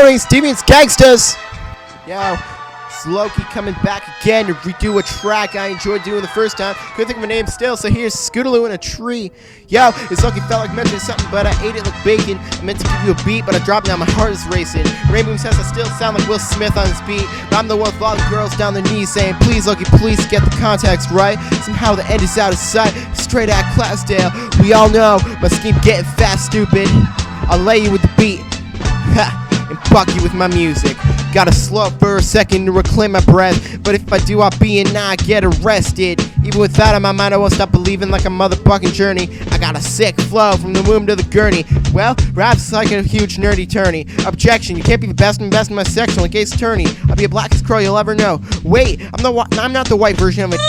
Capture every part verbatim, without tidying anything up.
Greetings, Deviants Gangsters! Yo, it's Loki coming back again to redo a track I enjoyed doing the first time. Couldn't think of a name still, so here's Scootaloo in a tree. Yo, it's Loki felt like mentioning something, but I ate it like bacon. I meant to give you a beat, but I dropped now, my heart is racing. Rainbow says I still sound like Will Smith on his beat, but I'm the one with all the girls down their knees saying, please, Loki, please get the context right. Somehow the end is out of sight, straight out Clarksdale. We all know my scheme getting fast, stupid. I'll lay you with the beat. Ha! And fuck you with my music. Gotta slow up for a second to reclaim my breath, but if I do, I'll be and I get arrested. Even with that on my mind, I won't stop believing like a motherfucking journey. I got a sick flow from the womb to the gurney. Well, rap's like a huge nerdy tourney. Objection, you can't be the best and best in my section like Ace Attorney. I'll be the blackest crow you'll ever know. Wait, I'm the I'm not the white version of it.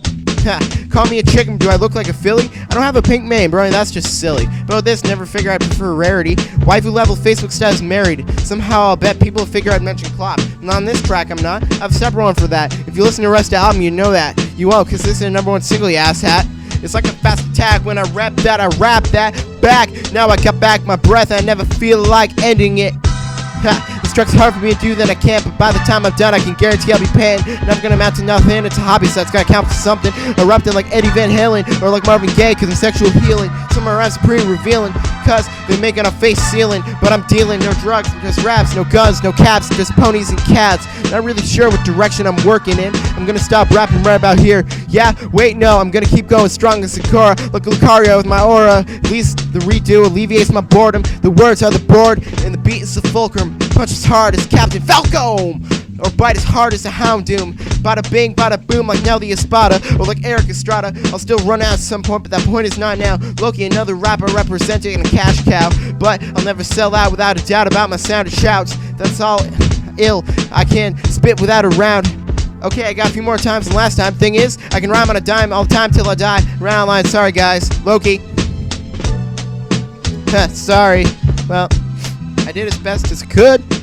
Call me a chicken, do I look like a filly? I don't have a pink mane, bro, that's just silly. But with this, never figure I prefer rarity. Waifu level Facebook status married. Somehow I'll bet people figure I'd mention Klopp. And on this track, I'm not. I have a separate one for that. If you listen to the rest of the album, you know that. You won't, cause this is the number one single, you asshat. It's like a fast attack when I rap that, I rap that back. Now I got back my breath, I never feel like ending it. Ha, this track's hard for me to do that I can't, but by the time I'm done I can guarantee I'll be paying. Never gonna amount to nothing, it's a hobby so it's gotta count for something. Erupting like Eddie Van Halen or like Marvin Gaye cause I'm sexual healing. Some around pretty revealing cause they making a face ceiling. But I'm dealing no drugs, just raps, no guns, no caps, just ponies and cats. Not really sure what direction I'm working in. I'm gonna stop rapping right about here. Yeah, wait, no, I'm gonna keep going strong as Sakura. Like Lucario with my aura. At least the redo alleviates my boredom. The words are the board and the beat is the fulcrum. Punch as hard as Captain Falcon, or bite as hard as a Houndoom. Bada bing, bada boom, like Nelly Espada, or like Eric Estrada. I'll still run out at some point, but that point is not now. Loki, another rapper representing a cash cow, but I'll never sell out without a doubt about my sound and shouts. That's all ill. I can spit without a round. Okay, I got a few more times than last time. Thing is, I can rhyme on a dime all the time till I die. Round line, sorry guys. Loki. Sorry. Well, I did as best as I could.